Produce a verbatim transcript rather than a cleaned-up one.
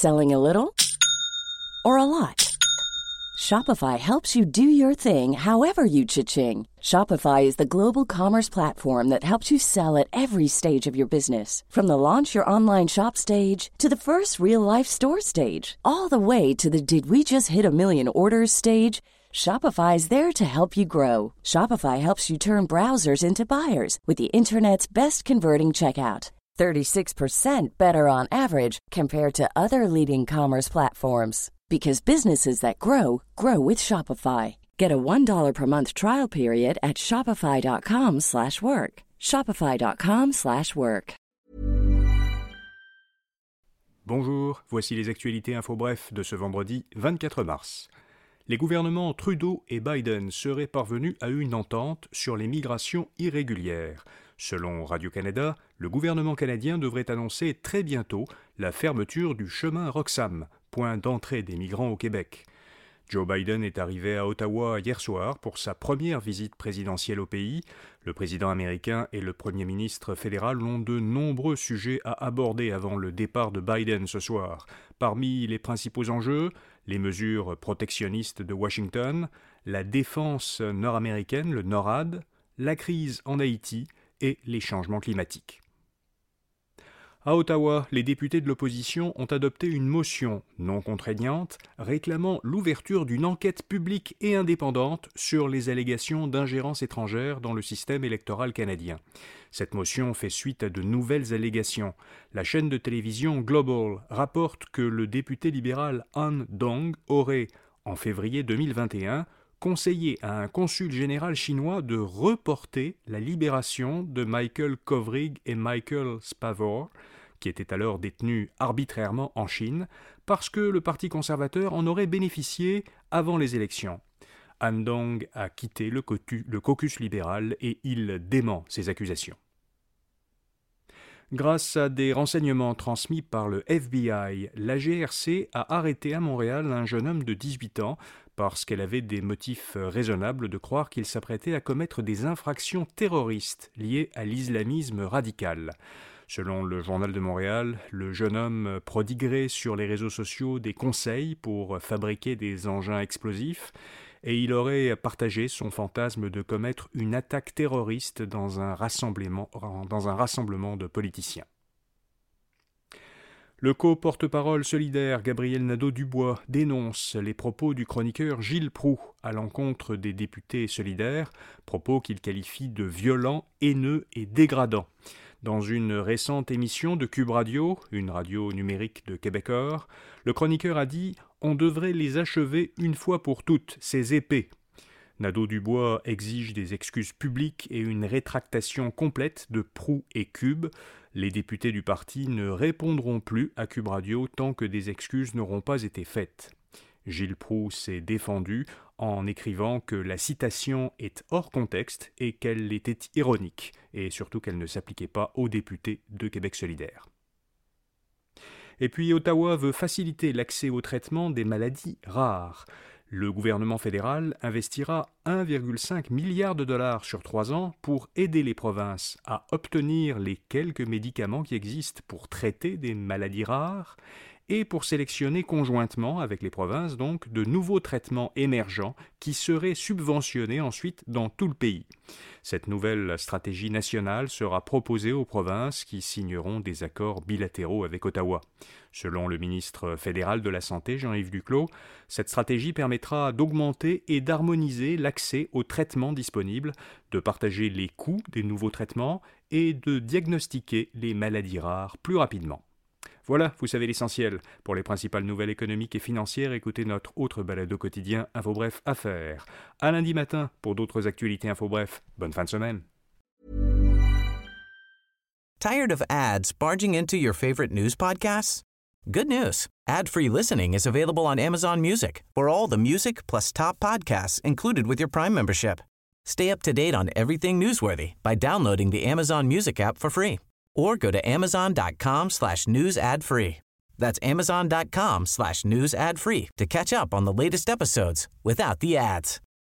Selling a little or a lot? Shopify helps you do your thing however you cha-ching. Shopify is the global commerce platform that helps you sell at every stage of your business. From the launch your online shop stage to the first real-life store stage, all the way to the did we just hit a million orders stage. Shopify is there to help you grow. Shopify helps you turn browsers into buyers with the internet's best converting checkout. thirty-six percent better on average compared to other leading commerce platforms. Because businesses that grow, grow with Shopify. Get a one dollar per month trial period at shopify.com slash work. Shopify.com slash work. Bonjour, voici les actualités info bref de ce vendredi vingt-quatre mars. Les gouvernements Trudeau et Biden seraient parvenus à une entente sur les migrations irrégulières. Selon Radio-Canada, le gouvernement canadien devrait annoncer très bientôt la fermeture du chemin Roxham, point d'entrée des migrants au Québec. Joe Biden est arrivé à Ottawa hier soir pour sa première visite présidentielle au pays. Le président américain et le premier ministre fédéral ont de nombreux sujets à aborder avant le départ de Biden ce soir. Parmi les principaux enjeux, les mesures protectionnistes de Washington, la défense nord-américaine, le NORAD, la crise en Haïti et les changements climatiques. À Ottawa, les députés de l'opposition ont adopté une motion non contraignante réclamant l'ouverture d'une enquête publique et indépendante sur les allégations d'ingérence étrangère dans le système électoral canadien. Cette motion fait suite à de nouvelles allégations. La chaîne de télévision Global rapporte que le député libéral Han Dong aurait, en février deux mille vingt et un, conseillé à un consul général chinois de reporter la libération de Michael Kovrig et Michael Spavor, qui étaient alors détenus arbitrairement en Chine, parce que le Parti conservateur en aurait bénéficié avant les élections. Han Dong a quitté le, cotu, le caucus libéral et il dément ces accusations. Grâce à des renseignements transmis par le F B I, la G R C a arrêté à Montréal un jeune homme de dix-huit ans parce qu'elle avait des motifs raisonnables de croire qu'il s'apprêtait à commettre des infractions terroristes liées à l'islamisme radical. Selon le Journal de Montréal, le jeune homme prodiguerait sur les réseaux sociaux des conseils pour fabriquer des engins explosifs et il aurait partagé son fantasme de commettre une attaque terroriste dans un rassemblement, dans un rassemblement de politiciens. Le co-porte-parole solidaire Gabriel Nadeau-Dubois dénonce les propos du chroniqueur Gilles Proulx à l'encontre des députés solidaires, propos qu'il qualifie de violents, haineux et dégradants. Dans une récente émission de Cube Radio, une radio numérique de Québecor, le chroniqueur a dit « On devrait les achever une fois pour toutes, ces épées ». Nadeau-Dubois exige des excuses publiques et une rétractation complète de Proulx et Cube. Les députés du parti ne répondront plus à Cube Radio tant que des excuses n'auront pas été faites. Gilles Proulx s'est défendu en écrivant que la citation est hors contexte et qu'elle était ironique, et surtout qu'elle ne s'appliquait pas aux députés de Québec solidaire. Et puis Ottawa veut faciliter l'accès au traitement des maladies rares. Le gouvernement fédéral investira un virgule cinq milliard de dollars sur trois ans pour aider les provinces à obtenir les quelques médicaments qui existent pour traiter des maladies rares et pour sélectionner conjointement avec les provinces donc de nouveaux traitements émergents qui seraient subventionnés ensuite dans tout le pays. Cette nouvelle stratégie nationale sera proposée aux provinces qui signeront des accords bilatéraux avec Ottawa. Selon le ministre fédéral de la Santé, Jean-Yves Duclos, cette stratégie permettra d'augmenter et d'harmoniser l'accès aux traitements disponibles, de partager les coûts des nouveaux traitements et de diagnostiquer les maladies rares plus rapidement. Voilà, vous savez l'essentiel. Pour les principales nouvelles économiques et financières, écoutez notre autre balado quotidien Info Bref Affaires. À lundi matin pour d'autres actualités Info Bref. Bonne fin de semaine. Tired of ads barging into your favorite news podcasts? Good news. Ad-free listening is available on Amazon Music for all the music plus top podcasts included with your Prime membership. Stay up to date on everything newsworthy by downloading the Amazon Music app for free or go to amazon.com slash news ad free. That's amazon.com slash news ad free to catch up on the latest episodes without the ads.